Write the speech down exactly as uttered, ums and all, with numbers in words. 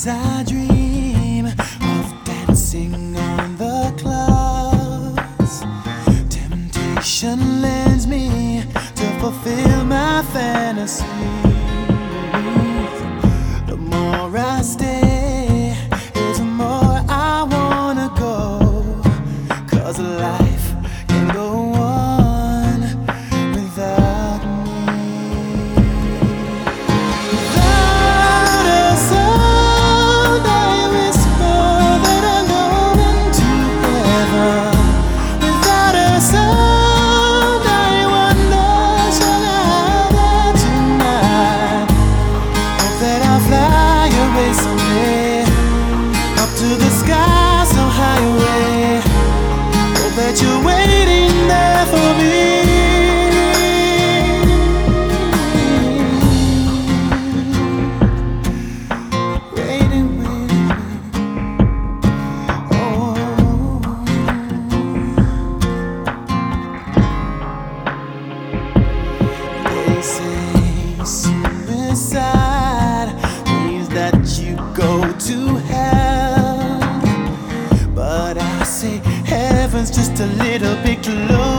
Sometimes I dream of dancing on the clouds. Temptation lends me to fulfill my fantasies. The more I stay, is the more I wanna go. 'Cause life can go on without me. Without a sound, I whisper that I'm going to heaven. Without a sound, I wonder, shall I have that tonight? Hope that I'll fly away someday, up to the sky so high away. Hope that you're waiting there for me. Waiting, waiting, waiting. Oh. They say suicide means that you go to hell, but I say heaven's just a little bit closer.